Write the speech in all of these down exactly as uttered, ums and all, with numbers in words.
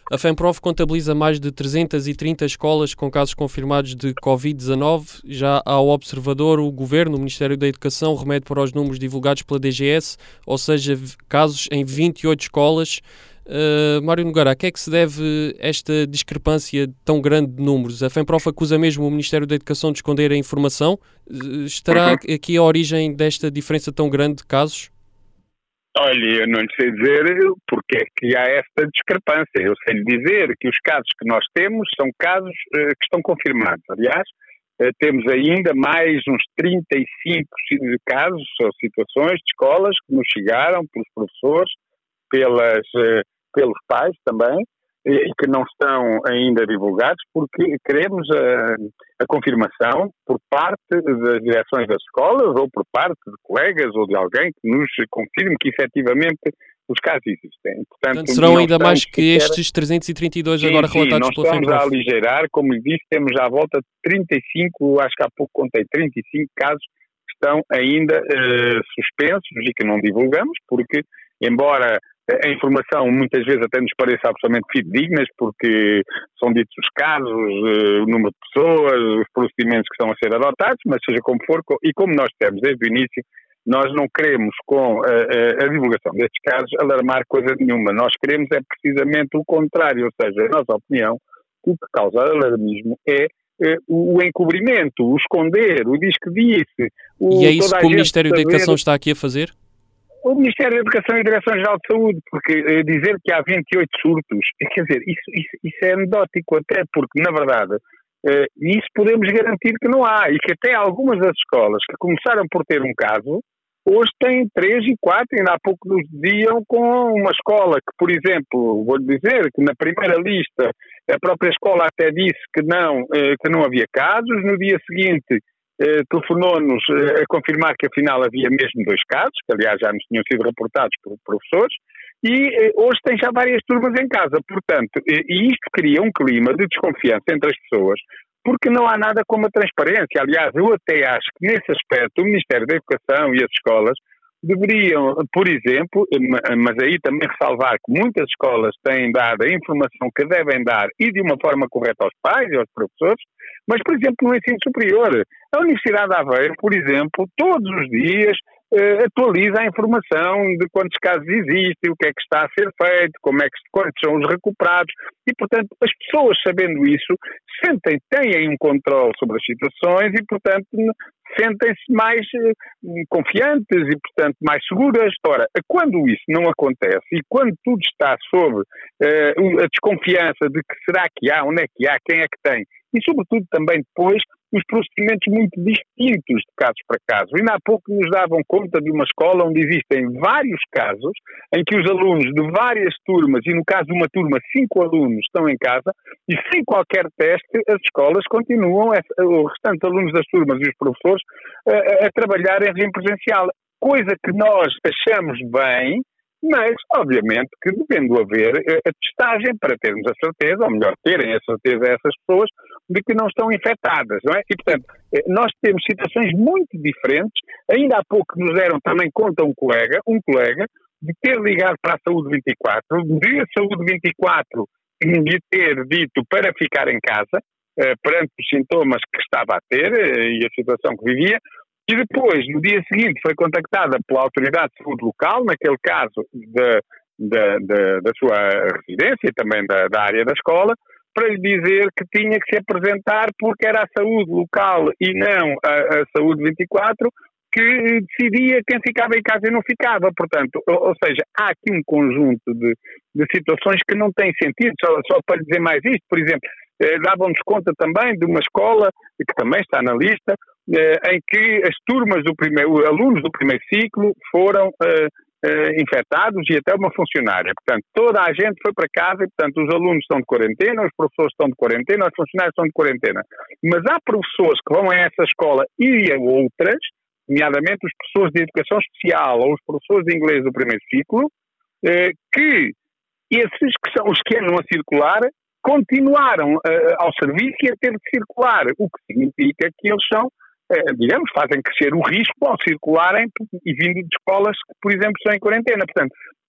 A FEMPROF contabiliza mais de trezentas e trinta escolas com casos confirmados de covid dezanove. Já ao observador, o Governo, o Ministério da Educação, remete para os números divulgados pela D G S, ou seja, casos em vinte e oito escolas. Uh, Mário Nogueira, a que é que se deve esta discrepância tão grande de números? A FEMPROF acusa mesmo o Ministério da Educação de esconder a informação. Uh, estará Uhum. aqui a origem desta diferença tão grande de casos? Olha, eu não lhe sei dizer porque é que há esta discrepância. Eu sei lhe dizer que os casos que nós temos são casos uh, que estão confirmados. Aliás, uh, temos ainda mais uns trinta e cinco casos ou situações de escolas que nos chegaram pelos professores, pelas, uh, pelos pais também, e que não estão ainda divulgados, porque queremos a, a confirmação por parte das direções das escolas ou por parte de colegas ou de alguém que nos confirme que efetivamente os casos existem. Portanto, Portanto, serão ainda mais que sequer... estes trezentos e trinta e dois sim, agora sim, relatados nós pela estamos FEMPROF. a aligeirar, como lhe disse, temos já à volta de trinta e cinco, acho que há pouco contei, trinta e cinco casos que estão ainda uh, suspensos e que não divulgamos, porque, embora a informação muitas vezes até nos pareça absolutamente fidedignas, porque são ditos os casos, o número de pessoas, os procedimentos que estão a ser adotados, mas seja como for, e como nós temos desde o início, nós não queremos com a, a, a divulgação destes casos alarmar coisa nenhuma. Nós queremos é precisamente o contrário, ou seja, a nossa opinião, o que causa alarmismo é é, o, o encobrimento, o esconder, o diz que disse. O, E é isso toda a que o gente Ministério da saber... Educação está aqui a fazer? O Ministério da Educação e a Direção-Geral de Saúde, porque eh, dizer que há vinte e oito surtos, quer dizer, isso, isso, isso é anedótico até, porque, na verdade, eh, isso podemos garantir que não há, e que até algumas das escolas que começaram por ter um caso, hoje têm três e quatro, ainda há pouco nos diziam com uma escola que, por exemplo, vou-lhe dizer que na primeira lista a própria escola até disse que não, eh, que não havia casos, no dia seguinte Eh, telefonou-nos eh, a confirmar que afinal havia mesmo dois casos, que aliás já nos tinham sido reportados por professores, e eh, hoje tem já várias turmas em casa, portanto, eh, e isto cria um clima de desconfiança entre as pessoas, porque não há nada como a transparência. Aliás, eu até acho que nesse aspecto o Ministério da Educação e as escolas deveriam, por exemplo, mas aí também ressalvar que muitas escolas têm dado a informação que devem dar e de uma forma correta aos pais e aos professores, mas, por exemplo, no ensino superior, a Universidade de Aveiro, por exemplo, todos os dias eh, atualiza a informação de quantos casos existem, o que é que está a ser feito, como é que, quantos são os recuperados, e, portanto, as pessoas, sabendo isso, sentem, têm um controle sobre as situações e, portanto, sentem-se mais eh, confiantes e, portanto, mais seguras. Ora, quando isso não acontece e quando tudo está sob eh, a desconfiança de que será que há, onde é que há, quem é que tem, e, sobretudo, também depois, os procedimentos muito distintos de casos para casos. Ainda há pouco nos davam conta de uma escola onde existem vários casos em que os alunos de várias turmas, e no caso de uma turma, cinco alunos estão em casa, e sem qualquer teste, as escolas continuam, o restante alunos das turmas e os professores, a, a trabalhar em regime presencial. Coisa que nós achamos bem, mas, obviamente, que devendo haver a testagem para termos a certeza, ou melhor, terem a certeza essas pessoas, de que não estão infectadas, não é? E, portanto, nós temos situações muito diferentes. Ainda há pouco nos deram também conta um colega, um colega, de ter ligado para a Saúde vinte e quatro, de a Saúde vinte e quatro de ter dito para ficar em casa, perante os sintomas que estava a ter e a situação que vivia, e depois, no dia seguinte, foi contactada pela Autoridade de Saúde Local, naquele caso de, de, de, da sua residência e também da, da área da escola, para lhe dizer que tinha que se apresentar porque era a saúde local e não a, a Saúde vinte e quatro que decidia quem ficava em casa e não ficava. Portanto, ou, ou seja, há aqui um conjunto de, de situações que não têm sentido. Só, só para lhe dizer mais isto, por exemplo, eh, davam-nos conta também de uma escola, que também está na lista, em que as turmas do primeiro, alunos do primeiro ciclo foram uh, uh, infectados e até uma funcionária. Portanto, toda a gente foi para casa e, portanto, os alunos estão de quarentena, os professores estão de quarentena, os funcionários estão de quarentena. Mas há professores que vão a essa escola e a outras, nomeadamente os professores de educação especial ou os professores de inglês do primeiro ciclo, uh, que esses que são os que andam a circular continuaram uh, ao serviço e a ter de circular, o que significa que eles são digamos, fazem crescer o risco ao circularem e vindo de escolas que, por exemplo, estão em quarentena. Portanto,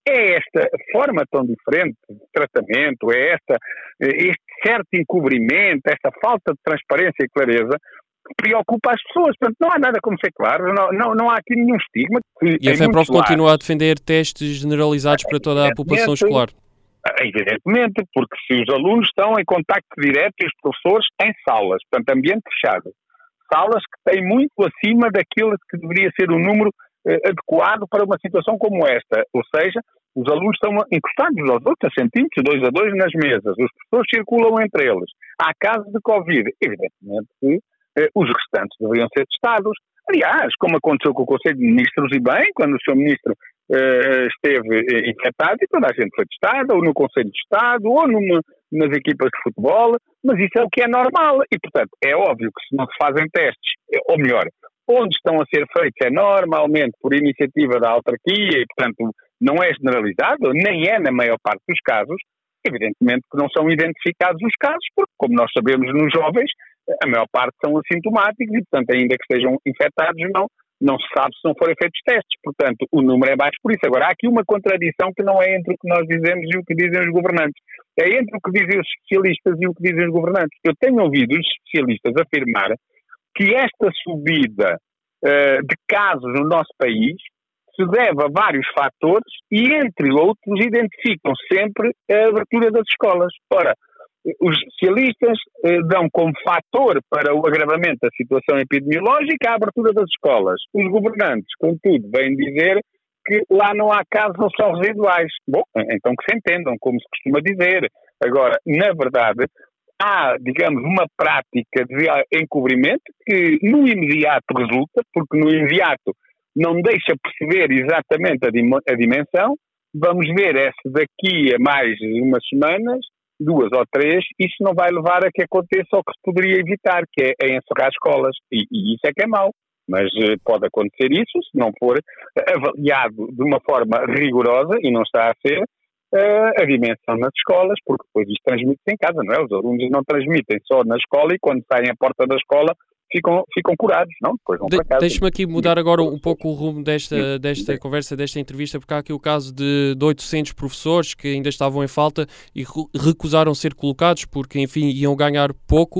é esta forma tão diferente de tratamento, é esta, este certo encobrimento, esta falta de transparência e clareza que preocupa as pessoas. Portanto, não há nada como ser claro, não, não, não há aqui nenhum estigma. E a FEMPROF continua a defender testes generalizados para toda a população escolar. Evidentemente, porque se os alunos estão em contacto direto e os professores em salas, portanto, ambiente fechado, salas que têm muito acima daquilo que deveria ser o número eh, adequado para uma situação como esta, ou seja, os alunos estão encostados aos outros, a centímetros, dois a dois nas mesas, os professores circulam entre eles, há casos de Covid, evidentemente que eh, os restantes deveriam ser testados. Aliás, como aconteceu com o Conselho de Ministros, e bem, quando o senhor Ministro Uh, esteve uh, infectado e toda a gente foi testada, ou no Conselho de Estado, ou numa, nas equipas de futebol, mas isso é o que é normal e, portanto, é óbvio que se não se fazem testes, ou melhor, onde estão a ser feitos é normalmente por iniciativa da autarquia e, portanto, não é generalizado, nem é na maior parte dos casos, evidentemente que não são identificados os casos, porque, como nós sabemos nos jovens, a maior parte são assintomáticos e, portanto, ainda que estejam infectados, não não se sabe se não forem feitos testes, portanto o número é baixo por isso. Agora há aqui uma contradição que não é entre o que nós dizemos e o que dizem os governantes, é entre o que dizem os especialistas e o que dizem os governantes. Eu tenho ouvido os especialistas afirmar que esta subida uh, de casos no nosso país se deve a vários fatores e, entre outros, identificam sempre a abertura das escolas. Ora, os especialistas eh, dão como fator para o agravamento da situação epidemiológica a abertura das escolas. Os governantes, contudo, vêm dizer que lá não há casos, não são residuais. Bom, então que se entendam, como se costuma dizer. Agora, na verdade, há, digamos, uma prática de encobrimento que no imediato resulta, porque no imediato não deixa perceber exatamente a, dim- a dimensão. Vamos ver é se daqui a mais umas semanas, duas ou três, isso não vai levar a que aconteça o que se poderia evitar, que é, é encerrar escolas. E, e isso é que é mau. Mas eh, pode acontecer isso se não for avaliado de uma forma rigorosa, e não está a ser, eh, a dimensão nas escolas, porque depois isto transmite-se em casa, não é? Os alunos não transmitem só na escola e quando saem à porta da escola ficam, ficam curados, não? Depois vão De, para casa. Deixe-me aqui mudar agora um pouco o rumo desta, desta conversa, desta entrevista, porque há aqui o caso de, de oitocentos professores que ainda estavam em falta e recusaram ser colocados porque, enfim, iam ganhar pouco.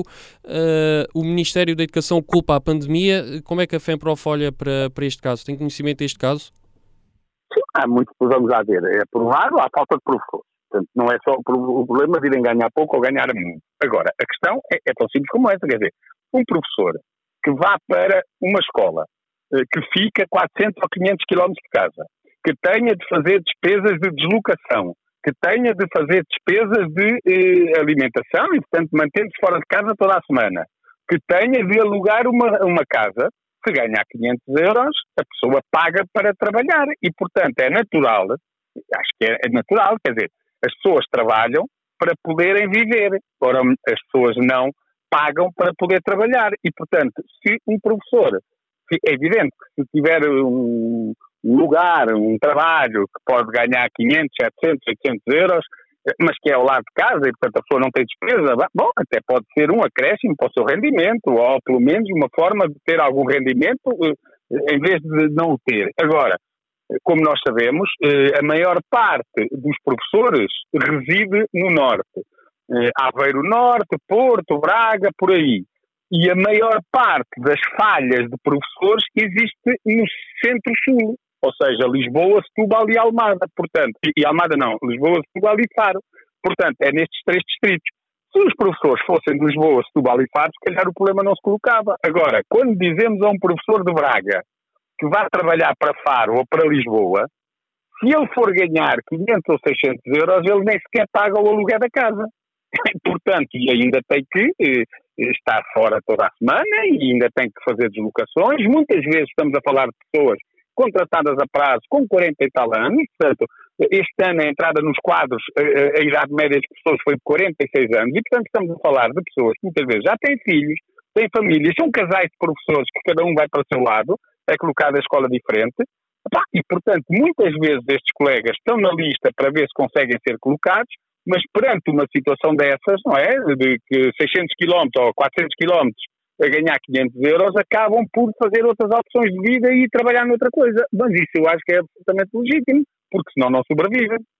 Uh, o Ministério da Educação culpa a pandemia. Como é que a FEMPROF olha para, para este caso? Tem conhecimento deste caso? Sim, há muito que vamos a ver. É, por um lado, há falta de professores. Portanto, não é só o problema de irem ganhar pouco ou ganhar muito. Agora, a questão é, é tão simples como essa, quer dizer, um professor que vá para uma escola que fica a quatrocentos ou quinhentos quilómetros de casa, que tenha de fazer despesas de deslocação, que tenha de fazer despesas de eh, alimentação e, portanto, mantendo-se fora de casa toda a semana, que tenha de alugar uma, uma casa, se ganhar quinhentos euros, a pessoa paga para trabalhar e, portanto, é natural, acho que é, é natural, quer dizer, as pessoas trabalham para poderem viver, ora as pessoas não pagam para poder trabalhar e, portanto, se um professor, é evidente que se tiver um lugar, um trabalho que pode ganhar quinhentos, setecentos, oitocentos euros, mas que é ao lado de casa e, portanto, a pessoa não tem despesa, bom, até pode ser um acréscimo para o seu rendimento ou, pelo menos, uma forma de ter algum rendimento em vez de não o ter. Agora, como nós sabemos, a maior parte dos professores reside no Norte. Aveiro Norte, Porto, Braga, por aí. E a maior parte das falhas de professores existe no Centro-Sul, ou seja, Lisboa, Setúbal e Almada, portanto, e Almada não, Lisboa, Setúbal e Faro. Portanto, é nestes três distritos. Se os professores fossem de Lisboa, Setúbal e Faro, se calhar o problema não se colocava. Agora, quando dizemos a um professor de Braga que vá trabalhar para Faro ou para Lisboa, se ele for ganhar quinhentos ou seiscentos euros, ele nem sequer paga o aluguel da casa. Portanto, e ainda tem que eh, estar fora toda a semana e ainda tem que fazer deslocações. Muitas vezes estamos a falar de pessoas contratadas a prazo com quarenta e tal anos. Portanto, este ano a entrada nos quadros, a, a, a idade média das pessoas foi de quarenta e seis anos e, portanto, estamos a falar de pessoas que muitas vezes já têm filhos, têm famílias, são casais de professores que cada um vai para o seu lado, é colocado a escola diferente. E, portanto, muitas vezes estes colegas estão na lista para ver se conseguem ser colocados, mas perante uma situação dessas, não é, de que seiscentos quilómetros ou quatrocentos quilómetros a ganhar quinhentos euros, acabam por fazer outras opções de vida e trabalhar noutra coisa. Mas isso eu acho que é absolutamente legítimo. porque senão não sobrevivem.